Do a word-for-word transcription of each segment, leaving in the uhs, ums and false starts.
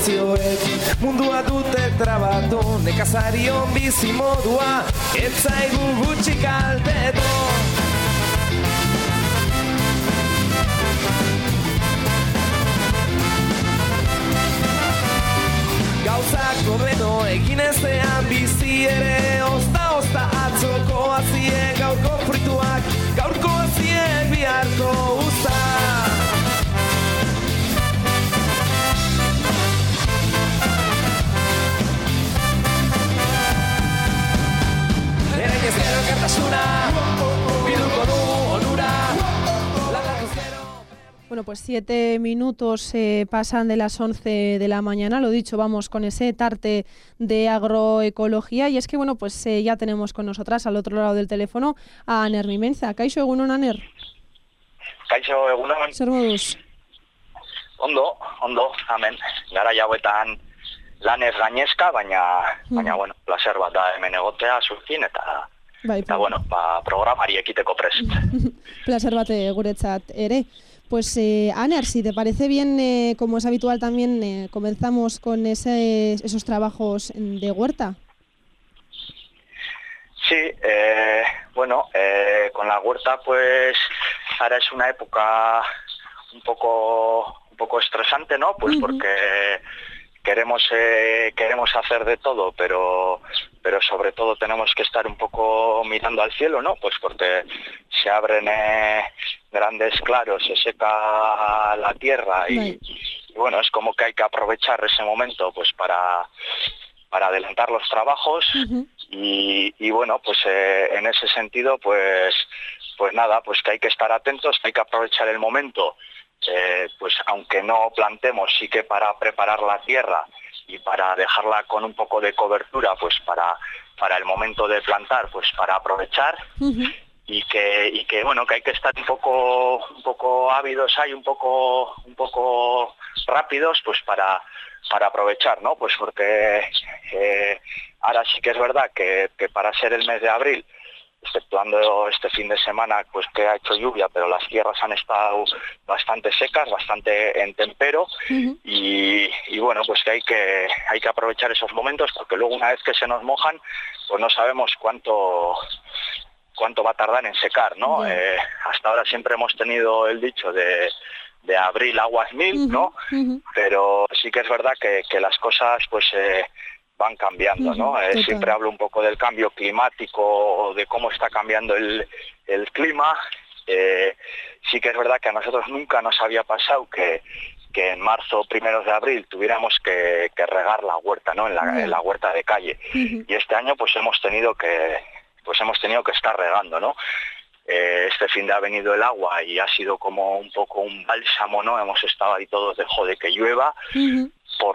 emozioek mundua dute trabatu, nekazarion bizi modua ez zaigu gutxi kaltetu. Gauzak hobeto egin ezean bizi ere ozta-ozta atzoko aziek gaurko frituak, gaurko aziek biharko usta. Erain ez gero elkartasuna, bilduko du onura. Bueno, pues siete minutos eh, pasan de las once de la mañana, lo dicho, vamos con ese tarte de agroecología, y es que, bueno, pues eh, ya tenemos con nosotras al otro lado del teléfono a Aner Mimenza. Kaixo egunon, Aner? Kaixo egunon. Zer moduz? Ondo, ondo, amen. Gara jauetan lanez gainezka, baina, mm. baina, bueno, placer bat da hemen egotea zurkin, eta, bai, eta bueno, ba, programari ekiteko prest. Placer bat guretzat ere. Pues, eh, Aner, si te parece bien, eh, como es habitual también, eh, comenzamos con ese, esos trabajos de huerta. Sí, eh, bueno, eh, con la huerta, pues, ahora es una época un poco, un poco estresante, ¿no? Pues uh-huh. porque queremos, eh, queremos hacer de todo, pero... pero sobre todo tenemos que estar un poco mirando al cielo, ¿no? Pues porque se abren eh, grandes claros, se seca la tierra y, right. y bueno, es como que hay que aprovechar ese momento pues para, para adelantar los trabajos uh-huh. y, y bueno, pues eh, en ese sentido pues, pues nada, pues que hay que estar atentos, que hay que aprovechar el momento, eh, pues aunque no plantemos, sí que para preparar la tierra y para dejarla con un poco de cobertura, pues para, para el momento de plantar, pues para aprovechar uh-huh. y que y que bueno que hay que estar un poco un poco ávidos ahí, un poco un poco rápidos, pues para para aprovechar, ¿no? Pues porque eh, ahora sí que es verdad que, que para ser el mes de abril, exceptuando este fin de semana pues que ha hecho lluvia, pero las tierras han estado bastante secas, bastante en tempero uh-huh. y, y bueno, pues que hay que hay que aprovechar esos momentos, porque luego una vez que se nos mojan, pues no sabemos cuánto cuánto va a tardar en secar, ¿no? Uh-huh. Eh, hasta ahora siempre hemos tenido el dicho de de abril aguas mil, uh-huh. ¿no? Uh-huh. Pero sí que es verdad que, que las cosas pues eh, van cambiando, ¿no? Eh, siempre hablo un poco del cambio climático, de cómo está cambiando el, el clima. Eh, sí que es verdad que a nosotros nunca nos había pasado que, que en marzo, primeros de abril, tuviéramos que, que regar la huerta, ¿no? En la, uh-huh. en la huerta de calle. Uh-huh. Y este año pues hemos tenido que, pues hemos tenido que estar regando, ¿no? Eh, este fin de ha venido el agua y ha sido como un poco un bálsamo, ¿no? Hemos estado ahí todos de jode que llueva, uh-huh.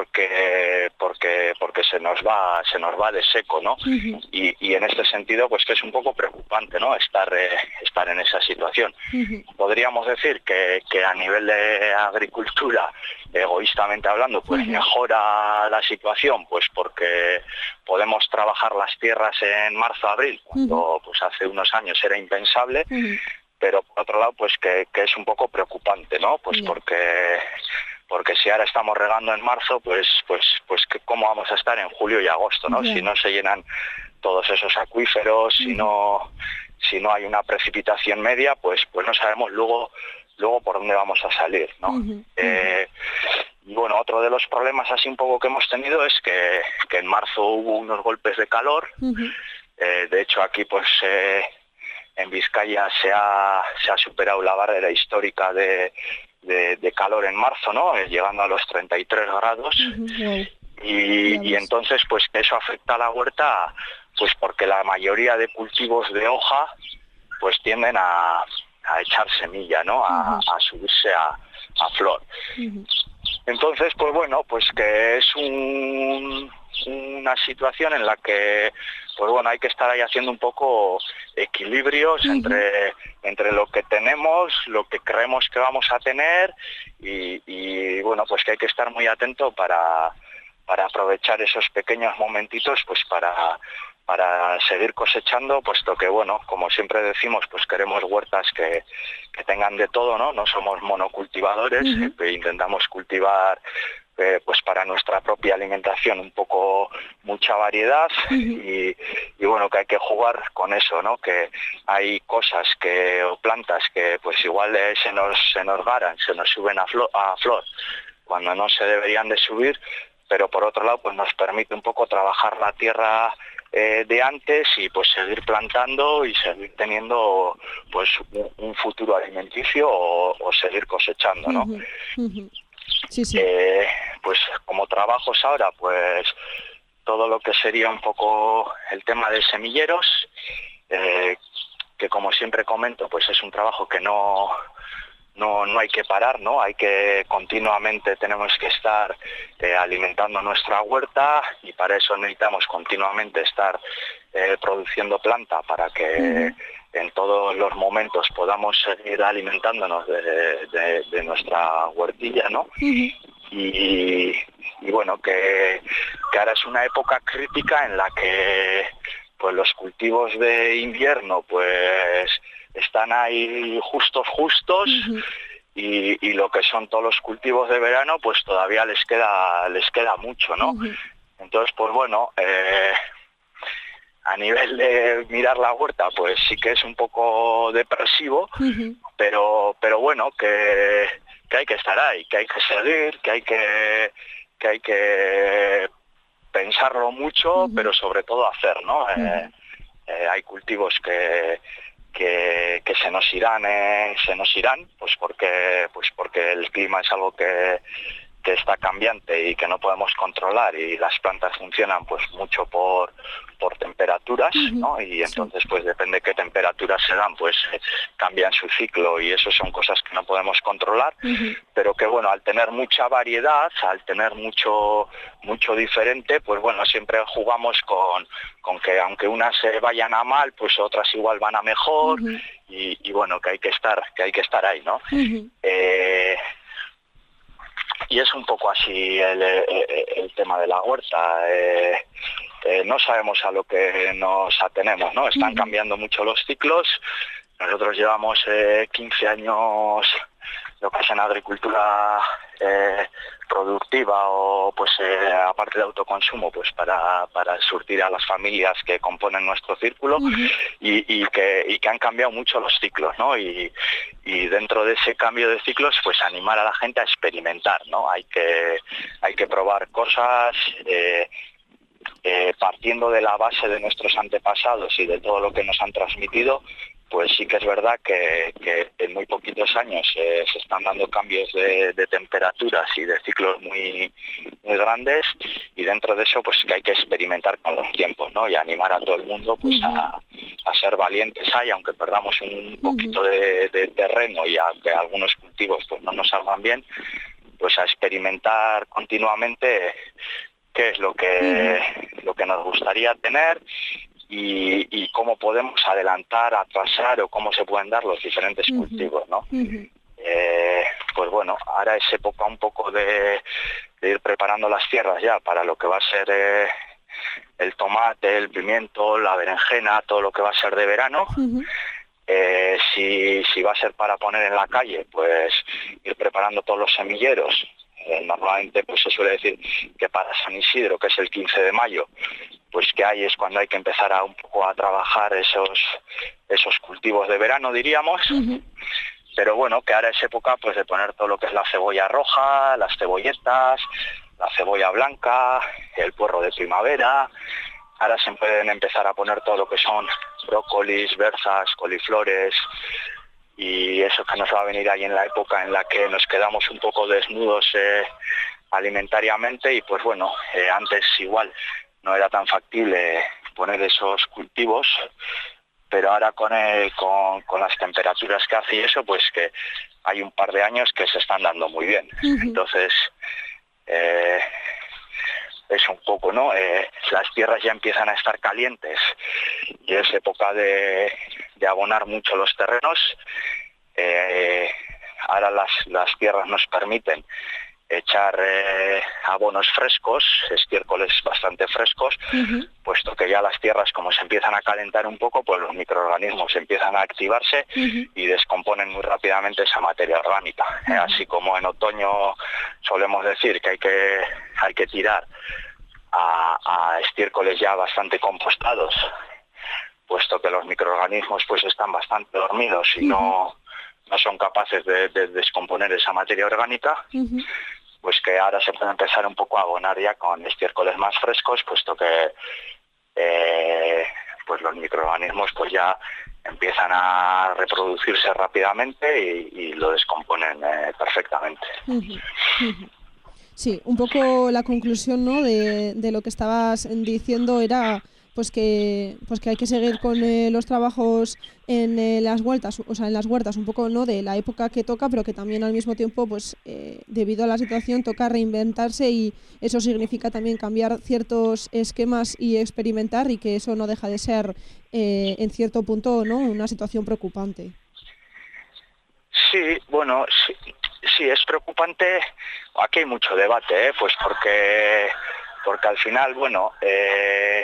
porque porque porque se nos va se nos va de seco, ¿no? Uh-huh. Y, y en este sentido pues que es un poco preocupante, ¿no? Estar eh, estar en esa situación. Uh-huh. Podríamos decir que, que a nivel de agricultura, egoístamente hablando, pues uh-huh. mejora la situación, pues porque podemos trabajar las tierras en marzo abril, cuando uh-huh. pues hace unos años era impensable. Uh-huh. Pero por otro lado pues que, que es un poco preocupante, ¿no? Pues yeah. porque porque si ahora estamos regando en marzo, pues pues pues que cómo vamos a estar en julio y agosto, ¿no? Yeah. Si no se llenan todos esos acuíferos, uh-huh. si no si no hay una precipitación media, pues pues no sabemos luego luego por dónde vamos a salir, ¿no? Uh-huh. Eh, y bueno, otro de los problemas así un poco que hemos tenido es que, que en marzo hubo unos golpes de calor. Uh-huh. Eh, de hecho aquí pues eh, en Vizcaya se ha, se ha superado la barrera histórica de, de, de calor en marzo, ¿no? Eh, llegando a los treinta y tres grados. Uh-huh. Y, y entonces, pues eso afecta a la huerta, pues porque la mayoría de cultivos de hoja, pues tienden a, a echar semilla, ¿no? A, uh-huh. a subirse a, a flor. Uh-huh. Entonces, pues bueno, pues que es un, una situación en la que, pues bueno, hay que estar ahí haciendo un poco equilibrios uh-huh. entre, entre lo que tenemos, lo que creemos que vamos a tener y, y bueno, pues que hay que estar muy atento para, para aprovechar esos pequeños momentitos, pues para... para seguir cosechando, puesto que, bueno, como siempre decimos, pues queremos huertas que, que tengan de todo, ¿no? No somos monocultivadores, uh-huh. eh, intentamos cultivar eh, pues para nuestra propia alimentación un poco mucha variedad uh-huh. y, y bueno, que hay que jugar con eso, ¿no? Que hay cosas que o plantas que pues igual eh, se nos se nos garan, se nos suben a flor, a flor cuando no se deberían de subir, pero por otro lado pues nos permite un poco trabajar la tierra eh, de antes y pues seguir plantando y seguir teniendo pues un, un futuro alimenticio o, o seguir cosechando, ¿no? Uh-huh. Uh-huh. Sí, sí. Eh, pues como trabajos ahora, pues todo lo que sería un poco el tema de semilleros, eh, que como siempre comento, pues es un trabajo que no, no, no hay que parar, ¿no? Hay que continuamente, tenemos que estar eh, alimentando nuestra huerta y para eso necesitamos continuamente estar eh, produciendo planta para que uh-huh. en todos los momentos podamos seguir alimentándonos de, de, de nuestra huertilla, ¿no? Uh-huh. Y, y bueno, que, que ahora es una época crítica en la que pues los cultivos de invierno pues están ahí justos, justos, uh-huh. y, y lo que son todos los cultivos de verano pues todavía les queda, les queda mucho, ¿no? Uh-huh. Entonces, pues bueno, eh, a nivel de mirar la huerta, pues sí que es un poco depresivo, uh-huh. pero pero bueno, que, que hay que estar ahí, que hay que seguir, que hay que, que hay que pensarlo mucho, uh-huh. pero sobre todo hacer, ¿no? Uh-huh. Eh, eh, hay cultivos que, que, que se nos irán, eh, se nos irán, pues porque, pues porque el clima es algo que que está cambiante y que no podemos controlar y las plantas funcionan pues mucho por por temperaturas, uh-huh. ¿no? Y entonces pues depende de qué temperaturas se dan, pues eh, cambian su ciclo y eso son cosas que no podemos controlar, uh-huh. pero que bueno, al tener mucha variedad, al tener mucho mucho diferente, pues bueno, siempre jugamos con, con que aunque unas se vayan a mal, pues otras igual van a mejor, uh-huh. y, y bueno, que hay que estar, que hay que estar ahí, ¿no? Uh-huh. Eh, Y es un poco así el, el, el tema de la huerta. Eh, eh, no sabemos a lo que nos atenemos, ¿no? Están cambiando mucho los ciclos. Nosotros llevamos eh, quince años lo que es en agricultura eh, productiva o pues eh, aparte de autoconsumo, pues para, para surtir a las familias que componen nuestro círculo, uh-huh. y, y, que, y que han cambiado mucho los ciclos, ¿no? Y, y dentro de ese cambio de ciclos, pues animar a la gente a experimentar, ¿no? Hay que, hay que probar cosas, eh, eh, partiendo de la base de nuestros antepasados y de todo lo que nos han transmitido, pues sí que es verdad que, que en muy poquitos años eh, se están dando cambios de, de temperaturas y de ciclos muy, muy grandes, y dentro de eso pues que hay que experimentar con los tiempos, ¿no? Y animar a todo el mundo pues uh-huh. a, a ser valientes ahí, aunque perdamos un poquito uh-huh. de, de terreno y aunque algunos cultivos pues no nos salgan bien, pues a experimentar continuamente qué es lo que, uh-huh. lo que nos gustaría tener. Y, y cómo podemos adelantar, atrasar o cómo se pueden dar los diferentes uh-huh. cultivos, ¿no? Uh-huh. Eh, pues bueno, ahora es época un poco de, de ir preparando las tierras ya para lo que va a ser eh, el tomate, el pimiento, la berenjena, todo lo que va a ser de verano. Uh-huh. Eh, si, si va a ser para poner en la calle, pues ir preparando todos los semilleros. Eh, normalmente pues se suele decir que para San Isidro, que es el quince de mayo, pues que hay es cuando hay que empezar a un poco a trabajar esos esos cultivos de verano, diríamos. Uh-huh. Pero bueno, que ahora es época pues de poner todo lo que es la cebolla roja, las cebolletas, la cebolla blanca, el puerro de primavera. Ahora se pueden empezar a poner todo lo que son brócolis, berzas, coliflores, y eso que nos va a venir ahí en la época en la que nos quedamos un poco desnudos eh, alimentariamente, y pues bueno, eh, antes igual no era tan factible poner esos cultivos, pero ahora con, el, con, con las temperaturas que hace y eso, pues que hay un par de años que se están dando muy bien. Uh-huh. Entonces, eh, es un poco, ¿no? Eh, las tierras ya empiezan a estar calientes y es época de, de abonar mucho los terrenos. Eh, ahora las, las tierras nos permiten echar eh, abonos frescos, estiércoles bastante frescos, uh-huh. puesto que ya las tierras, como se empiezan a calentar un poco, pues los microorganismos empiezan a activarse uh-huh. y descomponen muy rápidamente esa materia orgánica. Uh-huh. Eh, así como en otoño solemos decir que hay que, hay que tirar a, a estiércoles ya bastante compostados, puesto que los microorganismos pues están bastante dormidos y uh-huh. no, no son capaces de, de descomponer esa materia orgánica, uh-huh. pues que ahora se puede empezar un poco a abonar ya con estiércoles más frescos, puesto que eh, pues los microorganismos pues ya empiezan a reproducirse rápidamente y, y lo descomponen eh, perfectamente. Uh-huh. Uh-huh. Sí, un poco la conclusión, ¿no?, de, de lo que estabas diciendo era pues que pues que hay que seguir con eh, los trabajos en eh, las huertas, o sea, en las huertas, un poco, ¿no?, de la época que toca, pero que también al mismo tiempo, pues eh, debido a la situación toca reinventarse, y eso significa también cambiar ciertos esquemas y experimentar, y que eso no deja de ser eh, en cierto punto, ¿no?, una situación preocupante. Sí, bueno, sí, sí es preocupante. Aquí hay mucho debate, ¿eh? Pues porque porque al final, bueno, eh,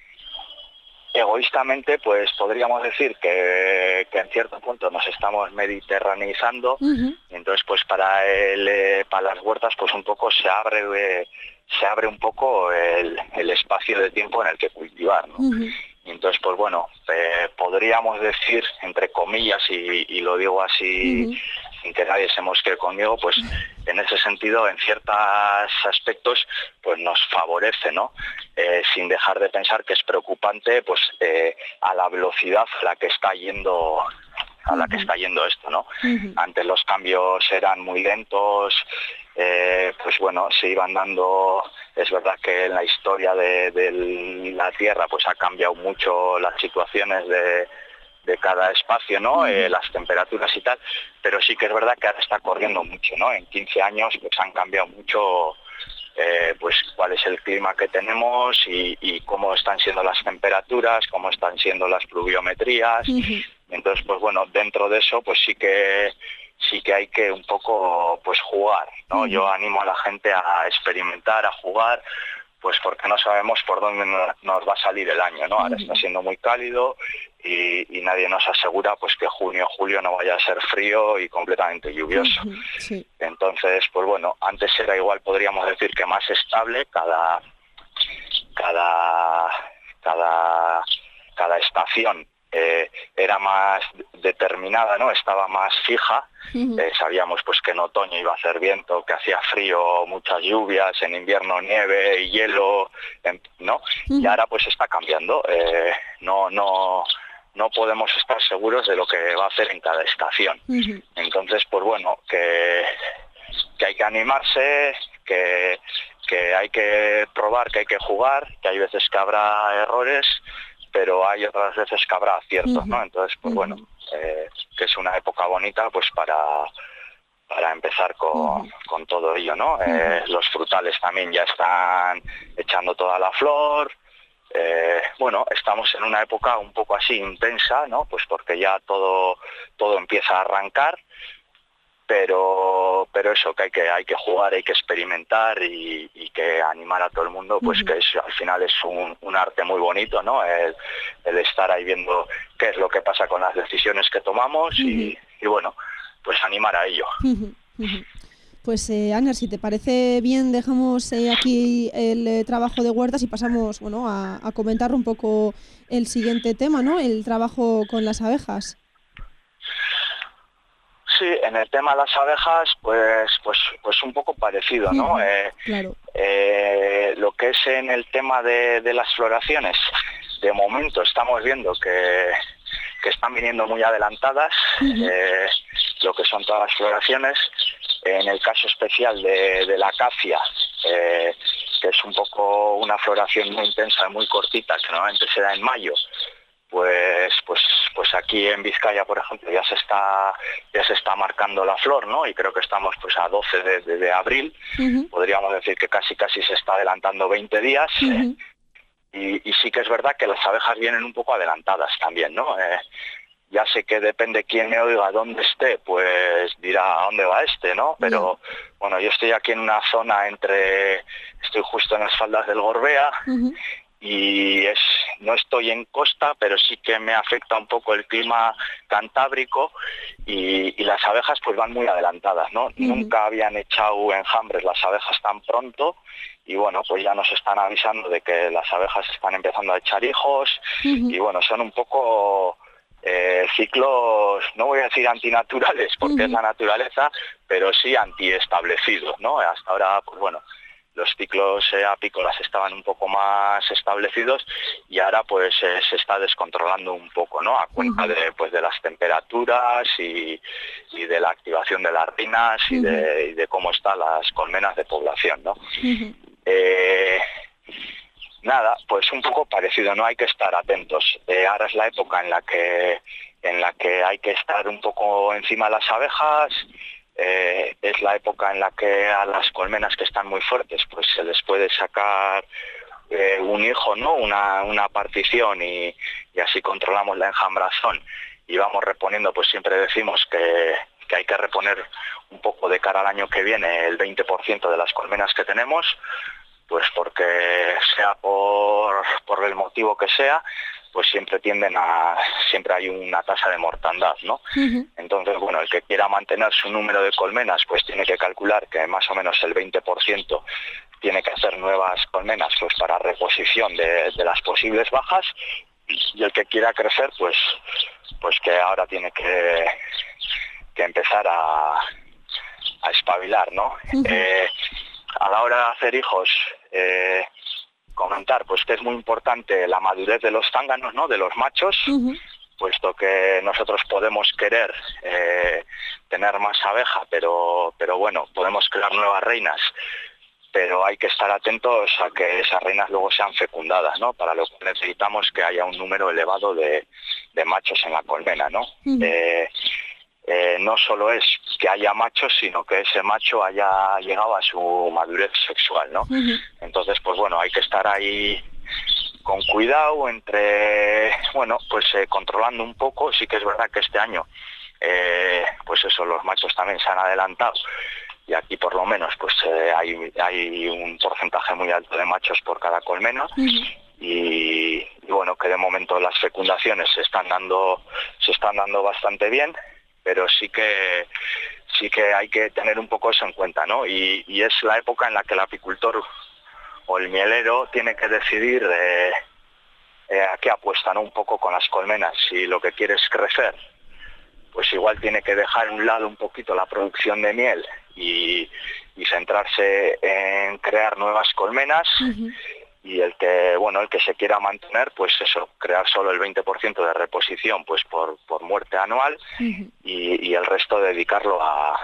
egoístamente, pues podríamos decir que, que en cierto punto nos estamos mediterraneizando, uh-huh. y entonces pues para el, eh, para las huertas pues un poco se abre eh, se abre un poco el, el espacio de tiempo en el que cultivar, ¿no? Uh-huh. Y entonces pues bueno, eh, podríamos decir, entre comillas, y, y lo digo así uh-huh. sin que nadie se mosquee conmigo, pues en ese sentido, en ciertos aspectos, pues nos favorece, ¿no? Eh, sin dejar de pensar que es preocupante, pues eh, a la velocidad a la que está yendo a la que está yendo esto, ¿no? Uh-huh. Antes los cambios eran muy lentos, eh, pues bueno, se iban dando. Es verdad que en la historia de, de la Tierra pues ha cambiado mucho las situaciones de, de cada espacio, ¿no? Uh-huh. Eh, las temperaturas y tal, pero sí que es verdad que ahora está corriendo mucho, ¿no? En quince años pues han cambiado mucho eh, pues cuál es el clima que tenemos y, y cómo están siendo las temperaturas, cómo están siendo las pluviometrías. Uh-huh. Entonces, pues bueno, dentro de eso pues sí que sí que hay que un poco pues jugar, ¿no? Uh-huh. Yo animo a la gente a experimentar, a jugar, pues porque no sabemos por dónde nos va a salir el año, ¿no? Ahora está siendo muy cálido y, y nadie nos asegura pues que junio o julio no vaya a ser frío y completamente lluvioso. Uh-huh. Sí. Entonces, pues bueno, antes era igual, podríamos decir que más estable, cada cada cada cada estación Eh, era más determinada, ¿no? Estaba más fija. Uh-huh. Eh, sabíamos pues que en otoño iba a hacer viento, que hacía frío, muchas lluvias, en invierno nieve y hielo, ¿no? Uh-huh. Y ahora pues está cambiando. Eh, no, no, no podemos estar seguros de lo que va a hacer en cada estación. Uh-huh. Entonces, pues bueno, que, que hay que animarse, que, que hay que probar, que hay que jugar, que hay veces que habrá errores, pero hay otras veces que habrá aciertos, uh-huh. ¿no? Entonces, pues uh-huh. bueno, eh, que es una época bonita pues para, para empezar con, uh-huh. con todo ello, ¿no? Uh-huh. Eh, los frutales también ya están echando toda la flor. Eh, bueno, estamos en una época un poco así intensa, ¿no? Pues porque ya todo, todo empieza a arrancar. Pero pero eso, que hay que hay que jugar, hay que experimentar y, y que animar a todo el mundo, pues uh-huh. que es, al final es un, un arte muy bonito, ¿no? El, el estar ahí viendo qué es lo que pasa con las decisiones que tomamos uh-huh. y, y bueno, pues animar a ello. Uh-huh. Uh-huh. Pues eh, Aner, si te parece bien, dejamos eh, aquí el eh, trabajo de huertas y pasamos, bueno, a, a comentar un poco el siguiente tema, ¿no? El trabajo con las abejas. Sí, en el tema de las abejas, pues pues pues un poco parecido, ¿no? Uh-huh. Eh, claro. eh, lo que es en el tema de, de las floraciones, de momento estamos viendo que, que están viniendo muy adelantadas, uh-huh. eh, lo que son todas las floraciones. En el caso especial de, de la acacia, eh, que es un poco una floración muy intensa, muy cortita, que normalmente se da en mayo, pues pues pues aquí en Vizcaya, por ejemplo, ya se está ya se está marcando la flor, ¿no? Y creo que estamos pues a doce de, de, de abril. Uh-huh. Podríamos decir que casi casi se está adelantando veinte días. Uh-huh. eh, y, y sí que es verdad que las abejas vienen un poco adelantadas también, ¿no? Eh, ya sé que depende quién me oiga, dónde esté, pues dirá a dónde va este, ¿no? Pero yeah. bueno, yo estoy aquí en una zona entre, estoy justo en las faldas del Gorbea, uh-huh. y es, no estoy en costa, pero sí que me afecta un poco el clima cantábrico y, y las abejas pues van muy adelantadas, ¿no? Uh-huh. Nunca habían echado enjambres las abejas tan pronto y bueno, pues ya nos están avisando de que las abejas están empezando a echar hijos, uh-huh. y bueno, son un poco eh, ciclos, no voy a decir antinaturales porque uh-huh. es la naturaleza, pero sí antiestablecidos, ¿no? Hasta ahora, pues bueno, los ciclos eh, apícolas estaban un poco más establecidos y ahora pues eh, se está descontrolando un poco, ¿no? A cuenta uh-huh. de pues de las temperaturas y, y de la activación de las reinas y, uh-huh. de, y de cómo están las colmenas de población, ¿no? Uh-huh. Eh, nada, pues un poco parecido, ¿no? Hay que estar atentos. Eh, ahora es la época en la que en la que hay que estar un poco encima de las abejas. Eh, es la época en la que a las colmenas que están muy fuertes pues se les puede sacar eh, un hijo, ¿no? Una, una partición y, y así controlamos la enjambrazón y vamos reponiendo, pues siempre decimos que, que hay que reponer un poco de cara al año que viene el veinte por ciento de las colmenas que tenemos, pues porque sea por, por el motivo que sea, pues siempre tienden a, siempre hay una tasa de mortandad, ¿no? Uh-huh. Entonces, bueno, el que quiera mantener su número de colmenas, pues tiene que calcular que más o menos el veinte por ciento tiene que hacer nuevas colmenas, pues para reposición de, de las posibles bajas, y el que quiera crecer, pues, pues que ahora tiene que, que empezar a, a espabilar, ¿no? Uh-huh. Eh, a la hora de hacer hijos, eh, comentar pues que es muy importante la madurez de los zánganos, ¿no? De los machos, uh-huh. puesto que nosotros podemos querer eh, tener más abeja, pero pero bueno, podemos crear nuevas reinas, pero hay que estar atentos a que esas reinas luego sean fecundadas, ¿no? Para lo que necesitamos que haya un número elevado de, de machos en la colmena, ¿no? Uh-huh. Eh, Eh, no solo es que haya machos, sino que ese macho haya llegado a su madurez sexual, ¿no? Uh-huh. Entonces, pues bueno, hay que estar ahí con cuidado entre, bueno, pues eh, controlando un poco. Sí que es verdad que este año, eh, pues eso, los machos también se han adelantado y aquí por lo menos pues eh, hay, hay un porcentaje muy alto de machos por cada colmena. Uh-huh. Y, y bueno, que de momento las fecundaciones se están dando, se están dando bastante bien, pero sí que sí que hay que tener un poco eso en cuenta, ¿no? Y, y es la época en la que el apicultor o el mielero tiene que decidir eh, eh, a qué apuesta, ¿no? Un poco con las colmenas. Si lo que quiere es crecer, pues igual tiene que dejar a un lado un poquito la producción de miel y, y centrarse en crear nuevas colmenas. Uh-huh. Y el que, bueno, el que se quiera mantener, pues eso, crear solo el veinte por ciento de reposición, pues por, por muerte anual, uh-huh. y, y el resto dedicarlo a,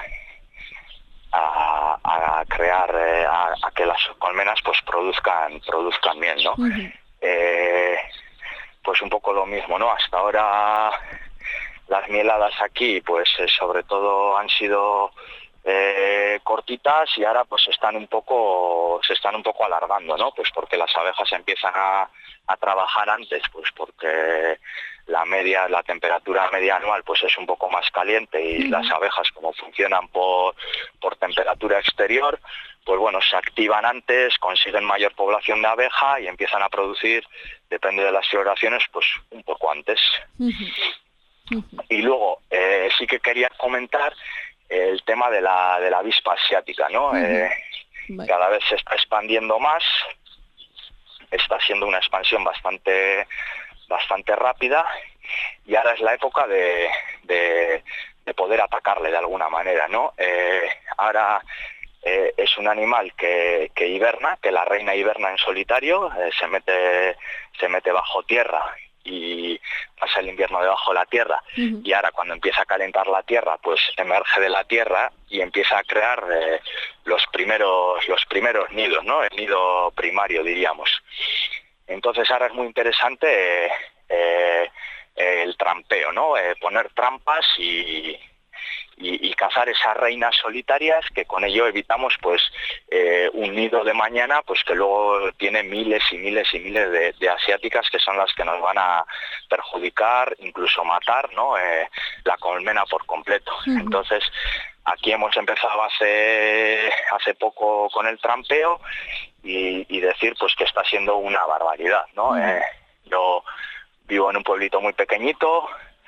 a, a crear, eh, a, a que las colmenas pues produzcan, produzcan miel, ¿no? Uh-huh. Eh, pues un poco lo mismo, ¿no? Hasta ahora las mieladas aquí, pues eh, sobre todo han sido Eh, cortitas y ahora pues están un poco se están un poco alargando, ¿no? Pues porque las abejas empiezan a, a trabajar antes, pues porque la media la temperatura media anual pues es un poco más caliente y uh-huh. las abejas como funcionan por por temperatura exterior, pues bueno, se activan antes, consiguen mayor población de abeja y empiezan a producir, depende de las floraciones, pues un poco antes. Uh-huh. Uh-huh. Y luego eh, sí que quería comentar el tema de la de la avispa asiática, ¿no? Uh-huh. Eh, vale. Cada vez se está expandiendo más, está siendo una expansión bastante bastante rápida y ahora es la época de, de, de poder atacarle de alguna manera, ¿no? Eh, ahora eh, es un animal que, que hiberna, que la reina hiberna en solitario, eh, se mete se mete bajo tierra y pasa el invierno debajo de la tierra, uh-huh. y ahora cuando empieza a calentar la tierra pues emerge de la tierra y empieza a crear eh, los primeros los primeros nidos, ¿no? El nido primario, diríamos. Entonces ahora es muy interesante eh, eh, el trampeo, ¿no? Eh, poner trampas y, y, y cazar esas reinas solitarias, que con ello evitamos pues eh, un nido de mañana pues que luego tiene miles y miles y miles de, de asiáticas, que son las que nos van a perjudicar, incluso matar, ¿no? Eh, la colmena por completo. Uh-huh. Entonces, aquí hemos empezado hace, hace poco con el trampeo y, y decir pues que está siendo una barbaridad, ¿no? Uh-huh. Eh, yo vivo en un pueblito muy pequeñito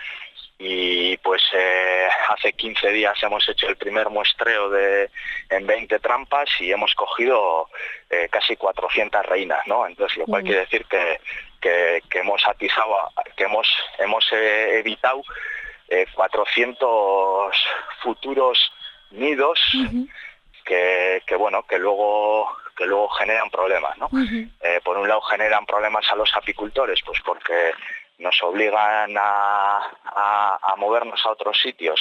y pues eh, hace quince días hemos hecho el primer muestreo de en veinte trampas y hemos cogido eh, casi cuatrocientas reinas, ¿no? Entonces, lo cual uh-huh. quiere decir que, que, que hemos atizado, que hemos, hemos eh, evitado eh, cuatrocientos futuros nidos uh-huh. que, que bueno, que luego que luego generan problemas, ¿no? Uh-huh. Eh, por un lado generan problemas a los apicultores, pues porque nos obligan a, a, a movernos a otros sitios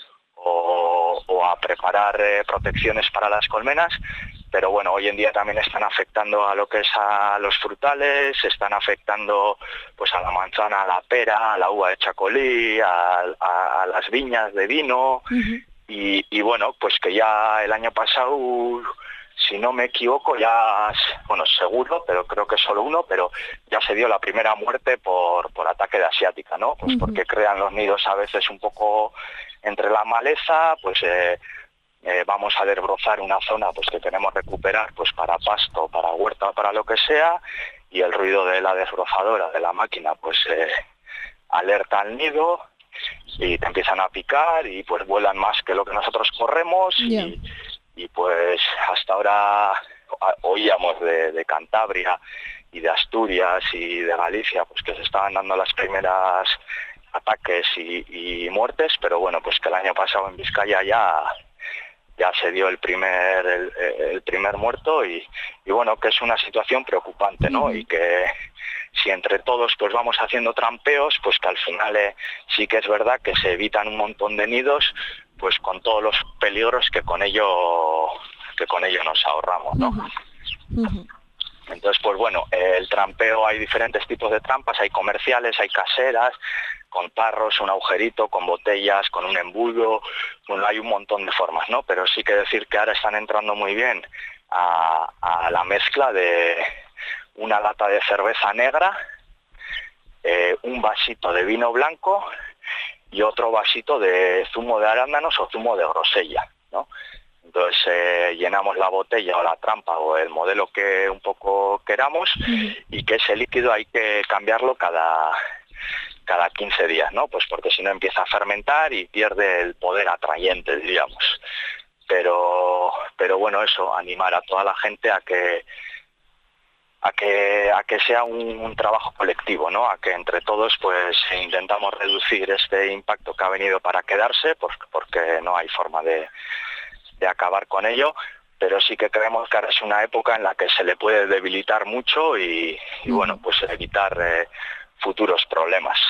o, o a preparar eh, protecciones para las colmenas, pero bueno, hoy en día también están afectando a lo que es a los frutales, están afectando pues a la manzana, a la pera, a la uva de chacolí, a, a, a las viñas de vino. Uh-huh. y, y bueno, pues que ya el año pasado, si no me equivoco, ya, bueno, seguro, pero creo que solo uno, pero ya se dio la primera muerte por, por ataque de asiática, ¿no? Pues uh-huh. porque crean los nidos a veces un poco entre la maleza, pues eh, eh, vamos a desbrozar una zona pues que queremos recuperar pues para pasto, para huerta, para lo que sea, y el ruido de la desbrozadora, de la máquina, pues eh, alerta al nido y te empiezan a picar y pues vuelan más que lo que nosotros corremos. Yeah. y Y pues hasta ahora oíamos de, de Cantabria y de Asturias y de Galicia pues que se estaban dando las primeras ataques y, y muertes, pero bueno, pues que el año pasado en Vizcaya ya, ya se dio el primer, el, el primer muerto y, y bueno, que es una situación preocupante, ¿no? Y que si entre todos pues vamos haciendo trampeos, pues que al final eh, sí que es verdad que se evitan un montón de nidos, pues con todos los peligros que con ello que con ello nos ahorramos, ¿no? Uh-huh. Uh-huh. Entonces, pues bueno, el trampeo, hay diferentes tipos de trampas, hay comerciales, hay caseras, con tarros, un agujerito, con botellas, con un embudo, bueno, hay un montón de formas, ¿no? Pero sí que decir que ahora están entrando muy bien a, a la mezcla de una lata de cerveza negra, eh, un vasito de vino blanco y otro vasito de zumo de arándanos o zumo de grosella, ¿no? Entonces eh, llenamos la botella o la trampa o el modelo que un poco queramos y que ese líquido hay que cambiarlo cada, cada quince días, ¿no? Pues porque si no empieza a fermentar y pierde el poder atrayente, diríamos. Pero, pero bueno, eso, animar a toda la gente a que a que a que sea un, un trabajo colectivo, ¿no? A que entre todos pues intentamos reducir este impacto que ha venido para quedarse, pues, porque no hay forma de, de acabar con ello, pero sí que creemos que ahora es una época en la que se le puede debilitar mucho y, y bueno, pues evitar eh, futuros problemas.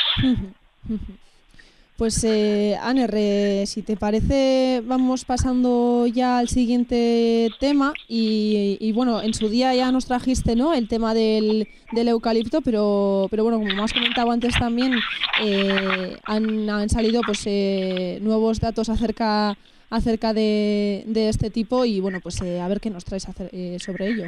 Pues eh, Aner, eh, si te parece, vamos pasando ya al siguiente tema y, y bueno, en su día ya nos trajiste, ¿no?, el tema del, del eucalipto, pero pero bueno, como me has comentado antes también, eh, han, han salido pues eh, nuevos datos acerca acerca de, de este tipo y bueno, pues eh, a ver qué nos traes hacer, eh, sobre ello.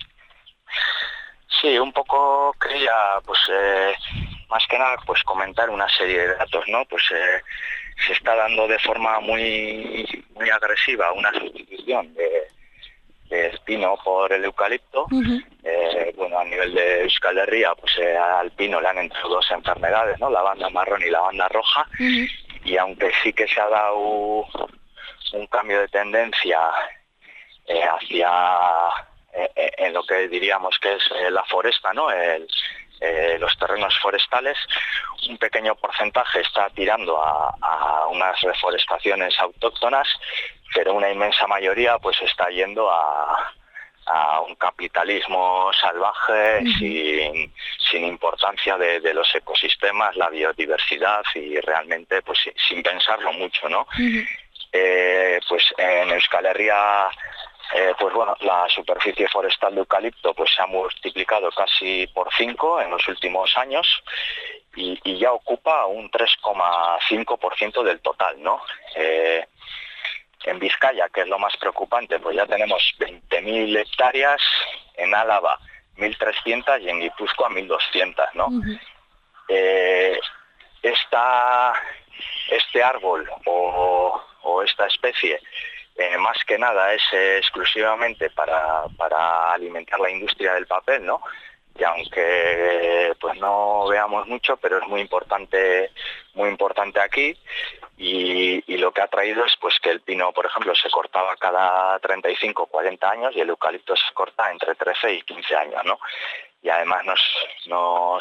Sí, un poco quería, pues, eh, más que nada, pues comentar una serie de datos, ¿no? Pues eh, se está dando de forma muy muy agresiva una sustitución de, de pino por el eucalipto. Uh-huh. Eh, bueno, a nivel de Euskal Herria, pues eh, al pino le han entrado dos enfermedades, ¿no? La banda marrón y la banda roja. Uh-huh. Y aunque sí que se ha dado un cambio de tendencia eh, hacia eh, en lo que diríamos que es eh, la foresta, ¿no? El, eh, los terrenos forestales, un pequeño porcentaje está tirando a, a unas reforestaciones autóctonas, pero una inmensa mayoría pues está yendo a, a un capitalismo salvaje, uh-huh. sin, sin importancia de, de los ecosistemas, la biodiversidad y realmente pues sin pensarlo mucho, ¿no? Uh-huh. Eh, pues en Euskal Herria, eh, pues bueno, la superficie forestal de eucalipto pues se ha multiplicado casi por cinco en los últimos años y, y ya ocupa un tres coma cinco por ciento del total, ¿no? Eh, en Vizcaya, que es lo más preocupante, pues ya tenemos veinte mil hectáreas, en Álava mil trescientas y en Guipúzcoa mil doscientas, ¿no? Uh-huh. eh, esta, este árbol o, o esta especie, eh, más que nada es eh, exclusivamente para, para alimentar la industria del papel, ¿no? Y aunque pues no veamos mucho, pero es muy importante, muy importante aquí. Y, y lo que ha traído es pues que el pino, por ejemplo, se cortaba cada treinta y cinco o cuarenta años y el eucalipto se corta entre trece y quince años, ¿no? Y además nos, nos,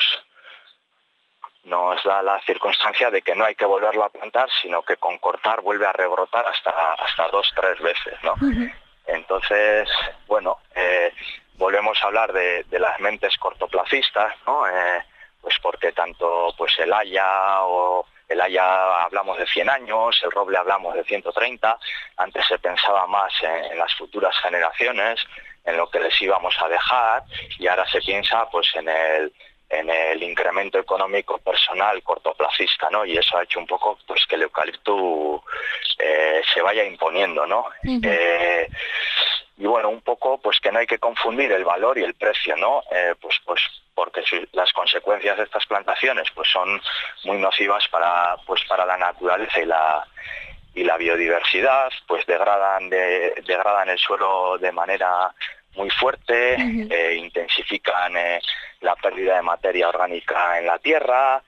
nos da la circunstancia de que no hay que volverlo a plantar, sino que con cortar vuelve a rebrotar hasta, hasta dos, tres veces, ¿no? Uh-huh. Entonces, bueno, eh, volvemos a hablar de, de las mentes cortoplacistas, ¿no? Eh, pues porque tanto pues el haya o el haya hablamos de cien años, el roble hablamos de ciento treinta, antes se pensaba más en, en las futuras generaciones, en lo que les íbamos a dejar, y ahora se piensa pues en el en el incremento económico personal cortoplacista, ¿no? Y eso ha hecho un poco pues que el eucalipto eh, se vaya imponiendo, ¿no? Uh-huh. Eh, y bueno, un poco pues que no hay que confundir el valor y el precio, ¿no? Eh, pues pues porque si, las consecuencias de estas plantaciones pues son muy nocivas para pues para la naturaleza y la y la biodiversidad, pues degradan de, degradan el suelo de manera muy fuerte, uh-huh. eh, intensifican eh, la pérdida de materia orgánica en la tierra,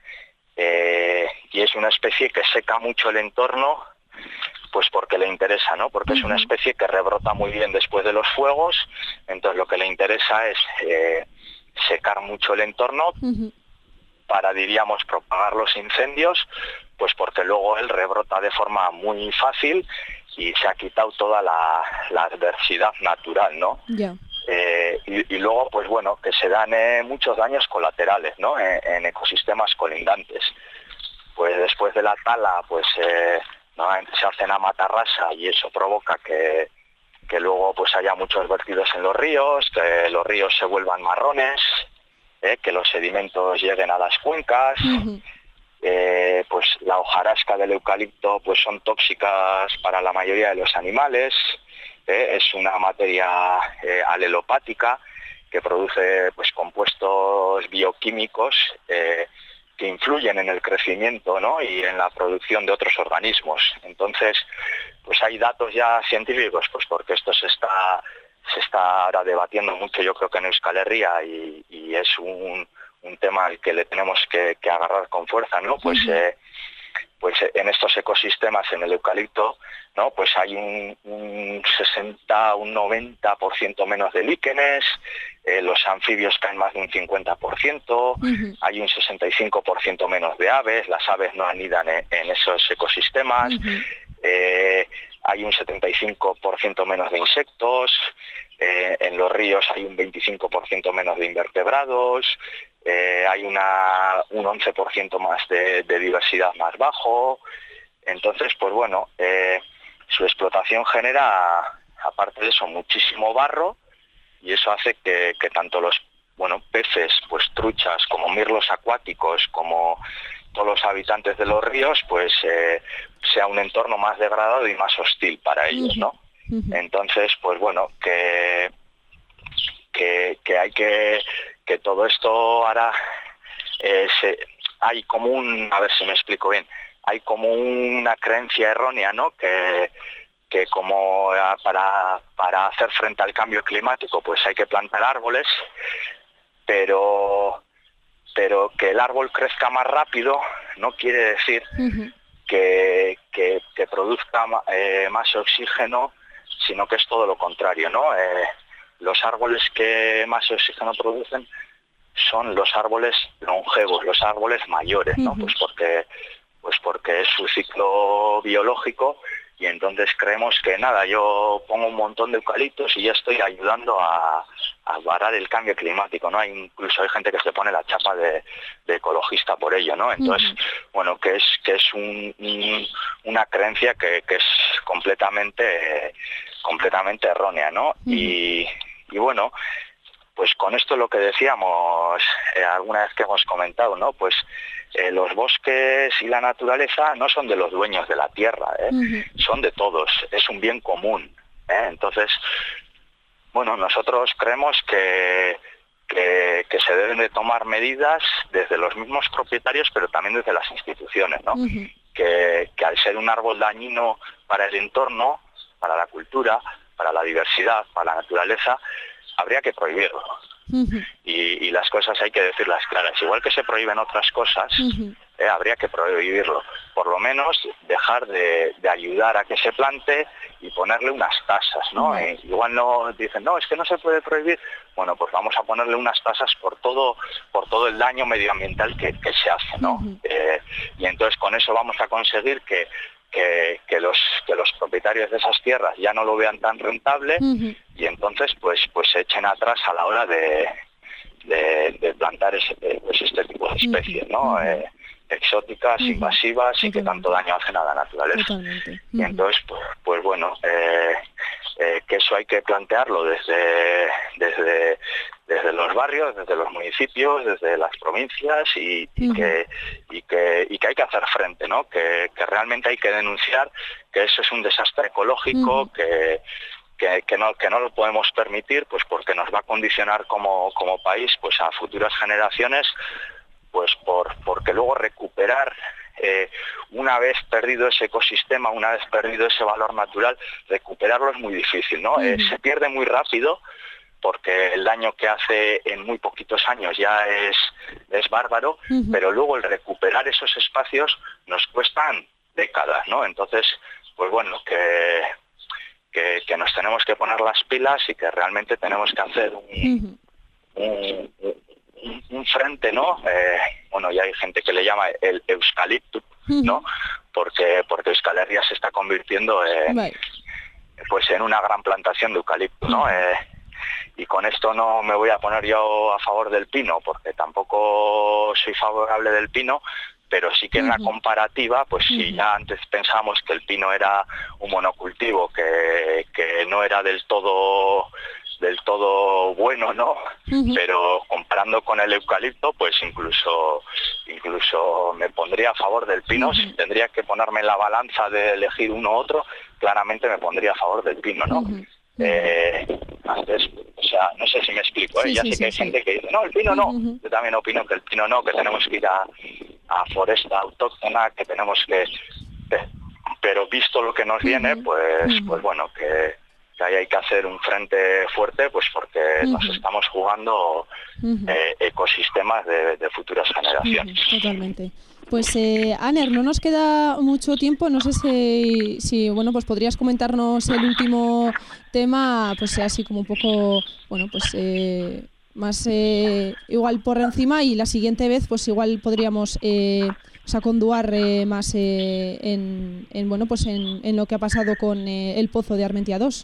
eh, y es una especie que seca mucho el entorno, pues porque le interesa, ¿no? Porque uh-huh. es una especie que rebrota muy bien después de los fuegos, entonces lo que le interesa es eh, secar mucho el entorno uh-huh. para, diríamos, propagar los incendios, pues porque luego él rebrota de forma muy fácil y se ha quitado toda la, la adversidad natural, ¿no? Yeah. Eh, y, y luego, pues bueno, que se dan eh, muchos daños colaterales, ¿no? En, en ecosistemas colindantes. Pues después de la tala, pues eh, normalmente se hacen a matarrasa y eso provoca que, que luego pues haya muchos vertidos en los ríos, que los ríos se vuelvan marrones, eh, que los sedimentos lleguen a las cuencas. Uh-huh. Eh, pues la hojarasca del eucalipto pues son tóxicas para la mayoría de los animales, eh, es una materia eh, alelopática que produce pues compuestos bioquímicos eh, que influyen en el crecimiento, ¿no? Y en la producción de otros organismos. Entonces pues hay datos ya científicos, pues porque esto se está se está ahora debatiendo mucho, yo creo que en Euskal Herria, y, y es un un tema al que le tenemos que, que agarrar con fuerza, ¿no? Pues, uh-huh. eh, pues en estos ecosistemas, en el eucalipto, ¿no? Pues hay un, un sesenta, un noventa por ciento menos de líquenes, eh, los anfibios caen más de un cincuenta por ciento, uh-huh. hay un sesenta y cinco por ciento menos de aves, las aves no anidan en, en esos ecosistemas, uh-huh. eh, hay un setenta y cinco por ciento menos de insectos, eh, en los ríos hay un veinticinco por ciento menos de invertebrados, eh, hay una, un once por ciento más de, de diversidad más bajo. Entonces, pues bueno, eh, su explotación genera, aparte de eso, muchísimo barro, y eso hace que, que tanto los bueno peces, pues truchas, como mirlos acuáticos, como todos los habitantes de los ríos, pues eh, sea un entorno más degradado y más hostil para ellos, ¿no? Uh-huh. Entonces, pues bueno, que, que, que hay que, que todo esto ahora, eh, se, hay como un, a ver si me explico bien, hay como una creencia errónea, ¿no? Que, que como para, para hacer frente al cambio climático, pues hay que plantar árboles, pero... pero que el árbol crezca más rápido no quiere decir uh-huh. que, que, que produzca eh, más oxígeno, sino que es todo lo contrario, ¿no? Eh, los árboles que más oxígeno producen son los árboles longevos, los árboles mayores, ¿no? Uh-huh. Pues porque, pues porque es su ciclo biológico. Y entonces creemos que nada, yo pongo un montón de eucaliptos y ya estoy ayudando a, a parar el cambio climático, ¿no? Hay incluso hay gente que se pone la chapa de, de ecologista por ello, ¿no? Entonces, uh-huh. bueno, que es que es un, un, una creencia que, que es completamente completamente errónea, ¿no? Uh-huh. Y, y bueno, pues con esto lo que decíamos eh, alguna vez que hemos comentado, ¿no? Pues eh, los bosques y la naturaleza no son de los dueños de la tierra, ¿eh? Uh-huh. Son de todos, es un bien común, ¿eh? Entonces, bueno, nosotros creemos que, que, que se deben de tomar medidas desde los mismos propietarios, pero también desde las instituciones, ¿no? Uh-huh. Que, que al ser un árbol dañino para el entorno, para la cultura, para la diversidad, para la naturaleza, habría que prohibirlo. Uh-huh. y, y las cosas hay que decirlas claras. Igual que se prohíben otras cosas, uh-huh. eh, habría que prohibirlo. Por lo menos dejar de, de ayudar a que se plante y ponerle unas tasas, ¿no? Uh-huh. Eh, igual no dicen, no, es que no se puede prohibir. Bueno, pues vamos a ponerle unas tasas por todo por todo el daño medioambiental que, que se hace, ¿no? Uh-huh. Eh, y entonces con eso vamos a conseguir que Que, que los que los propietarios de esas tierras ya no lo vean tan rentable, uh-huh. y entonces pues pues se echen atrás a la hora de, de, de plantar ese, pues este tipo de especies, ¿no? Uh-huh. Eh, exóticas, uh-huh. invasivas, uh-huh. y que tanto daño hacen a la naturaleza. Uh-huh. Y entonces pues, pues bueno, eh, eh, que eso hay que plantearlo desde desde desde los barrios, desde los municipios, desde las provincias, y, y, uh-huh. que, y, que, y que hay que hacer frente, ¿no? Que, que realmente hay que denunciar que eso es un desastre ecológico, uh-huh. que, que, que, no, que no lo podemos permitir, pues porque nos va a condicionar como, como país pues a futuras generaciones, pues por porque luego recuperar eh, una vez perdido ese ecosistema, una vez perdido ese valor natural, recuperarlo es muy difícil, ¿no? Uh-huh. Eh, se pierde muy rápido, porque el daño que hace en muy poquitos años ya es, es bárbaro, uh-huh. pero luego el recuperar esos espacios nos cuestan décadas, ¿no? Entonces, pues bueno, que, que, que nos tenemos que poner las pilas y que realmente tenemos que hacer un, uh-huh. un, un, un frente, ¿no? Eh, bueno, ya hay gente que le llama el eucalipto, uh-huh. ¿no? Porque, porque Euskal Herria se está convirtiendo en, right. pues en una gran plantación de eucalipto, ¿no? Uh-huh. Eh, Y con esto no me voy a poner yo a favor del pino, porque tampoco soy favorable del pino, pero sí que en la comparativa, pues uh-huh. si ya antes pensamos que el pino era un monocultivo, que, que no era del todo del todo bueno, ¿no? Uh-huh. Pero comparando con el eucalipto, pues incluso incluso me pondría a favor del pino. Uh-huh. Si tendría que ponerme en la balanza de elegir uno u otro, claramente me pondría a favor del pino, ¿no? Uh-huh. Eh, antes, o sea, no sé si me explico, ¿eh? Sí, ya sí, sé que hay sí, gente sí. que dice, no, el pino no. Uh-huh. Yo también opino que el pino no, que tenemos que ir a, a foresta autóctona, que tenemos que... Pero visto lo que nos uh-huh. viene, pues uh-huh. pues bueno, que, que ahí hay que hacer un frente fuerte, pues porque uh-huh. nos estamos jugando uh-huh. eh, ecosistemas de, de futuras generaciones. Uh-huh. Totalmente. Pues eh, Aner, no nos queda mucho tiempo, no sé si, si bueno, pues podrías comentarnos el último tema, pues así como un poco, bueno, pues eh, más eh, igual por encima, y la siguiente vez pues igual podríamos eh, o sea, conduar eh, más eh, en, en bueno pues en, en lo que ha pasado con eh, el pozo de Armentia dos.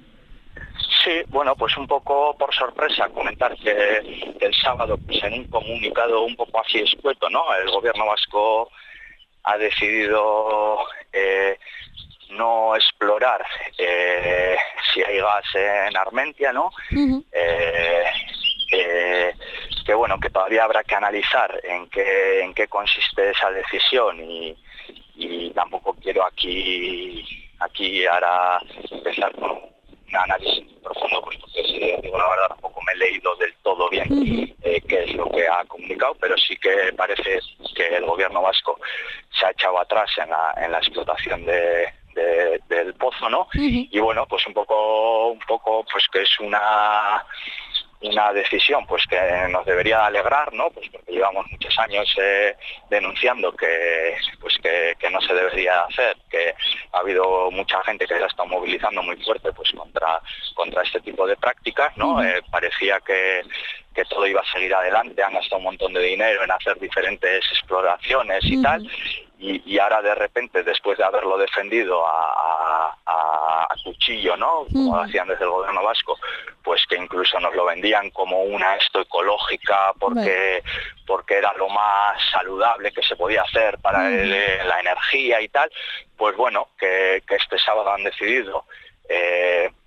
Sí, bueno, pues un poco por sorpresa comentar que, que el sábado, pues en un comunicado un poco así escueto, ¿no? El gobierno vasco ha decidido eh, no explorar eh, si hay gas en Armentia, ¿no? Uh-huh. Eh, eh, que bueno, que todavía habrá que analizar en qué en qué consiste esa decisión, y, y tampoco quiero aquí aquí ahora empezar con un análisis profundo, pues porque si digo la verdad tampoco me he leído del todo bien uh-huh. eh, qué es lo que ha comunicado, pero sí que parece que el gobierno vasco se ha echado atrás en la, en la explotación de, de, del pozo, ¿no? Uh-huh. Y bueno, pues un poco, un poco, pues que es una una decisión pues que nos debería alegrar, ¿no? Pues porque llevamos muchos años eh, denunciando que pues que, que no se debería hacer, que ha habido mucha gente que se ha estado movilizando muy fuerte pues contra contra este tipo de prácticas, ¿no? Uh-huh. Eh, parecía que que todo iba a seguir adelante, han gastado un montón de dinero en hacer diferentes exploraciones y uh-huh. tal, y, y ahora de repente, después de haberlo defendido a, a, a cuchillo, ¿no? Como uh-huh. hacían desde el gobierno vasco, pues que incluso nos lo vendían como una esto ecológica porque, uh-huh. porque era lo más saludable que se podía hacer para uh-huh. el, la energía y tal, pues bueno, que, que este sábado han decidido eh,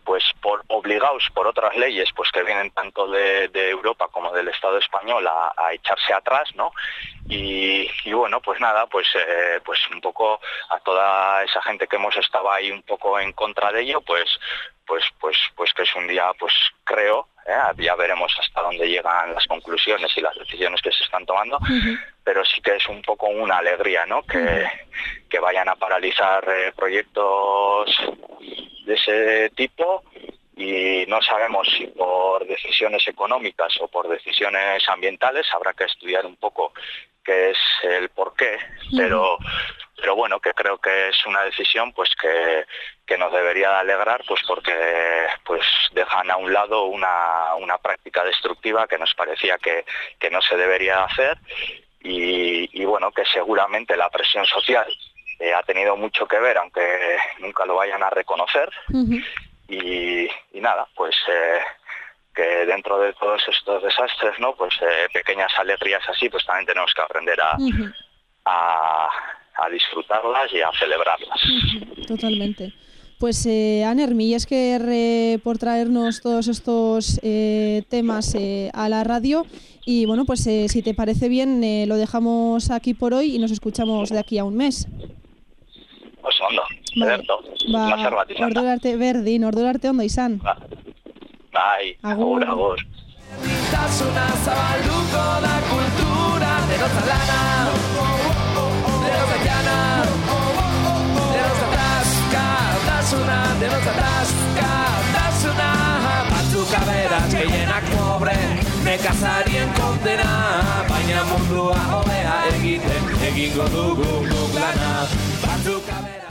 pues por obligados por otras leyes pues que vienen tanto de, de Europa como del Estado español a, a echarse atrás, ¿no? Y, y bueno, pues nada, pues eh, pues un poco a toda esa gente que hemos estado ahí un poco en contra de ello, pues pues pues pues que es un día, pues creo, ¿eh? Ya veremos hasta dónde llegan las conclusiones y las decisiones que se están tomando, uh-huh. pero sí que es un poco una alegría, ¿no? Que, uh-huh. que vayan a paralizar eh, proyectos de ese tipo, y no sabemos si por decisiones económicas o por decisiones ambientales. Habrá que estudiar un poco qué es el porqué, uh-huh. pero pero bueno, que creo que es una decisión pues que, que nos debería alegrar, pues porque pues dejan a un lado una, una práctica destructiva que nos parecía que, que no se debería hacer, y, y bueno, que seguramente la presión social eh, ha tenido mucho que ver, aunque nunca lo vayan a reconocer, uh-huh. y, y nada, pues eh, que dentro de todos estos desastres, ¿no? Pues eh, pequeñas alegrías así, pues también tenemos que aprender a, uh-huh. a a disfrutarlas y a celebrarlas. Totalmente. Pues eh, Aner, mil esker eh, por traernos todos estos eh, temas eh, a la radio, y bueno, pues eh, si te parece bien eh, lo dejamos aquí por hoy y nos escuchamos de aquí a un mes. Pues ondo, ederto. Ba, ordu arte berdin, ordu arte ondo izan. Ba. Bai, agur, agur. Tasuna zabalduko da kultura denotza lana, denotza jana, denotza taska, tasuna, denotza taska, tasuna. Batzuk aberaz gehienak pobre, nekazarien kondena, baina mundua hobea egiten egingo dugu guk lana. Batzuk aberaz